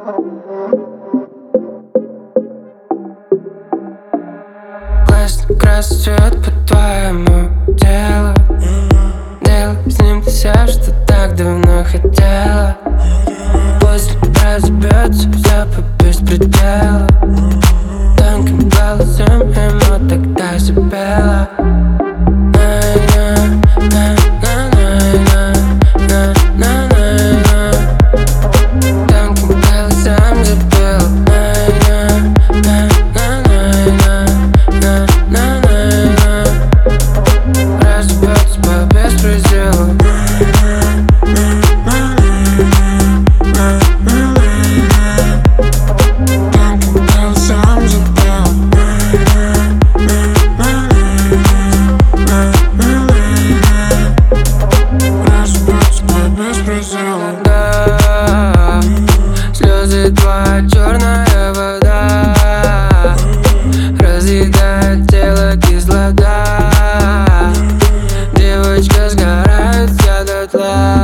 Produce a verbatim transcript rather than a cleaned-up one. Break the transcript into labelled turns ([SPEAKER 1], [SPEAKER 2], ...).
[SPEAKER 1] Классно, красный цвет по твоему телу. Делай с ним ты все, что так давно хотела. После разобьется все по беспределу. Тонким голосом ему тогда запела. Да, слезы твоя черная вода разъедает тело кислота. Девочка сгорает вся дотла.